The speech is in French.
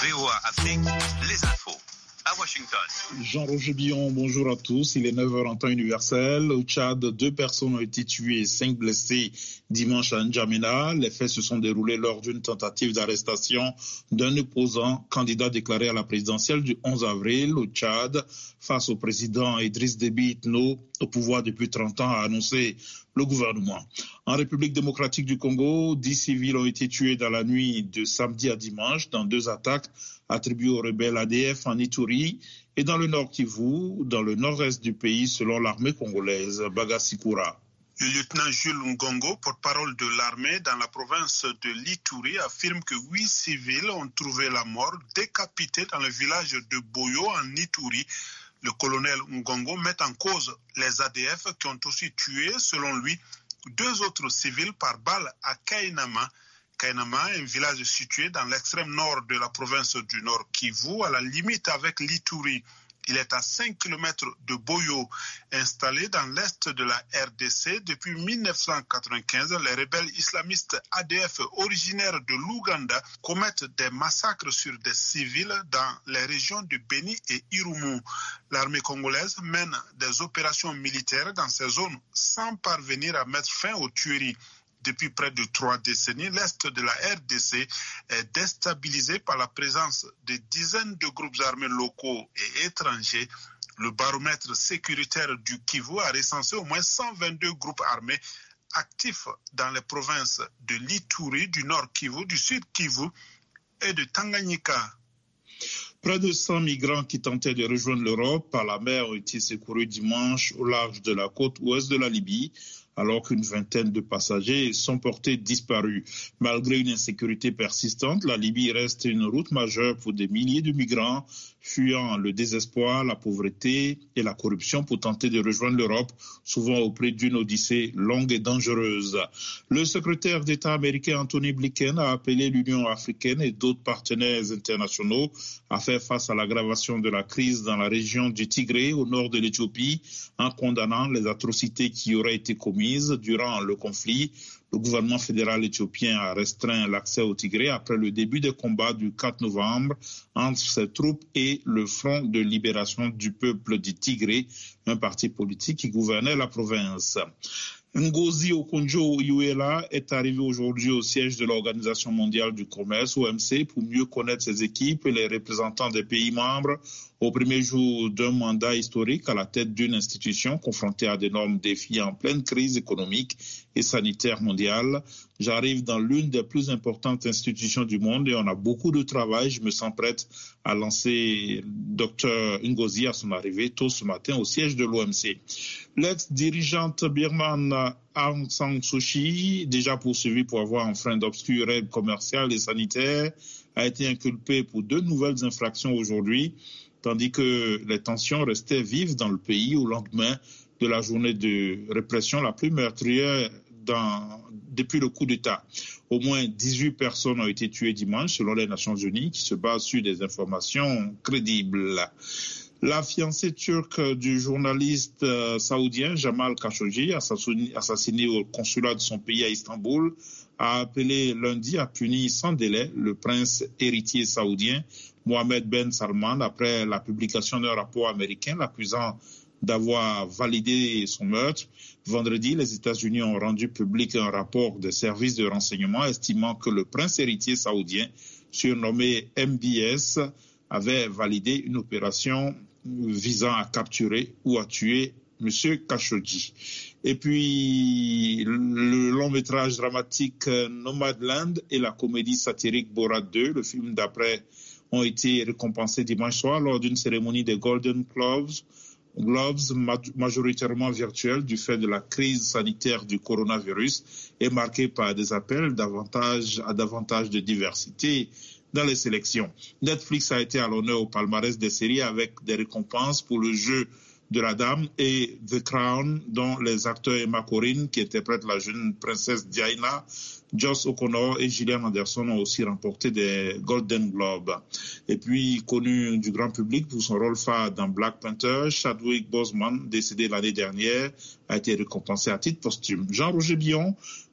VOA Afrique, les infos. À Washington. Jean-Roger Billon, bonjour à tous. Il est 9h en temps universel. Au Tchad, 2 personnes ont été tuées et 5 blessées dimanche à N'Djamena. Les faits se sont déroulés lors d'une tentative d'arrestation d'un opposant candidat déclaré à la présidentielle du 11 avril au Tchad face au président Idriss Déby Itno, au pouvoir depuis 30 ans, a annoncé le gouvernement. En République démocratique du Congo, 10 civils ont été tués dans la nuit de samedi à dimanche dans 2 attaques attribuées aux rebelles ADF en Ituri et dans le Nord Kivu, dans le nord-est du pays, selon l'armée congolaise. Bagasikura. Le lieutenant Jules Ngongo, porte-parole de l'armée dans la province de l'Ituri, affirme que 8 civils ont trouvé la mort décapités dans le village de Boyo en Ituri. Le colonel Ngongo met en cause les ADF qui ont aussi tué, selon lui, 2 autres civils par balle à Kainama. Kainama, un village situé dans l'extrême nord de la province du Nord Kivu, à la limite avec l'Ituri. Il est à 5 km de Boyo. Installé dans l'est de la RDC depuis 1995, les rebelles islamistes ADF originaires de l'Ouganda commettent des massacres sur des civils dans les régions de Beni et Irumu. L'armée congolaise mène des opérations militaires dans ces zones sans parvenir à mettre fin aux tueries. Depuis près de 3 décennies, l'Est de la RDC est déstabilisé par la présence de dizaines de groupes armés locaux et étrangers. Le baromètre sécuritaire du Kivu a recensé au moins 122 groupes armés actifs dans les provinces de l'Ituri, du Nord Kivu, du Sud Kivu et de Tanganyika. Près de 100 migrants qui tentaient de rejoindre l'Europe par la mer ont été secourus dimanche au large de la côte ouest de la Libye, alors qu'une vingtaine de passagers sont portés disparus. Malgré une insécurité persistante, la Libye reste une route majeure pour des milliers de migrants fuyant le désespoir, la pauvreté et la corruption pour tenter de rejoindre l'Europe, souvent au prix d'une odyssée longue et dangereuse. Le secrétaire d'État américain Anthony Blinken a appelé l'Union africaine et d'autres partenaires internationaux à faire face à l'aggravation de la crise dans la région du Tigré, au nord de l'Éthiopie, en condamnant les atrocités qui auraient été commises durant le conflit. Le gouvernement fédéral éthiopien a restreint l'accès au Tigré après le début des combats du 4 novembre entre ses troupes et le Front de libération du peuple du Tigré, un parti politique qui gouvernait la province. Ngozi Okonjo-Iweala est arrivé aujourd'hui au siège de l'Organisation mondiale du commerce, OMC, pour mieux connaître ses équipes et les représentants des pays membres au premier jour d'un mandat historique à la tête d'une institution confrontée à d'énormes défis en pleine crise économique et sanitaire mondiale. J'arrive dans l'une des plus importantes institutions du monde et on a beaucoup de travail. Je me sens prête à lancer Dr Ngozi à son arrivée tôt ce matin au siège de l'OMC. L'ex-dirigeante birmane Aung San Suu Kyi, déjà poursuivie pour avoir enfreint d'obscures règles commerciales et sanitaires, a été inculpée pour 2 nouvelles infractions aujourd'hui, tandis que les tensions restaient vives dans le pays au lendemain de la journée de répression la plus meurtrière depuis le coup d'État. Au moins 18 personnes ont été tuées dimanche selon les Nations Unies qui se basent sur des informations crédibles. La fiancée turque du journaliste saoudien Jamal Khashoggi, assassiné au consulat de son pays à Istanbul, a appelé lundi à punir sans délai le prince héritier saoudien Mohammed Ben Salman après la publication d'un rapport américain l'accusant d'avoir validé son meurtre. Vendredi, les États-Unis ont rendu public un rapport des services de renseignement estimant que le prince héritier saoudien, surnommé MBS, avait validé une opération visant à capturer ou à tuer M. Khashoggi. Et puis, le long-métrage dramatique Nomadland et la comédie satirique Borat 2, le film d'après, ont été récompensés dimanche soir lors d'une cérémonie des Golden Globes majoritairement virtuelle du fait de la crise sanitaire du coronavirus et marquée par des appels à davantage de diversité dans les sélections. Netflix a été à l'honneur au palmarès des séries avec des récompenses pour le jeu de la Dame et The Crown, dont les acteurs Emma Corrin, qui interprète la jeune princesse Diana, Joss O'Connor et Gillian Anderson ont aussi remporté des Golden Globes. Et puis, connu du grand public pour son rôle phare dans Black Panther, Chadwick Boseman, décédé l'année dernière, a été récompensé à titre posthume. Jean-Roger Billon,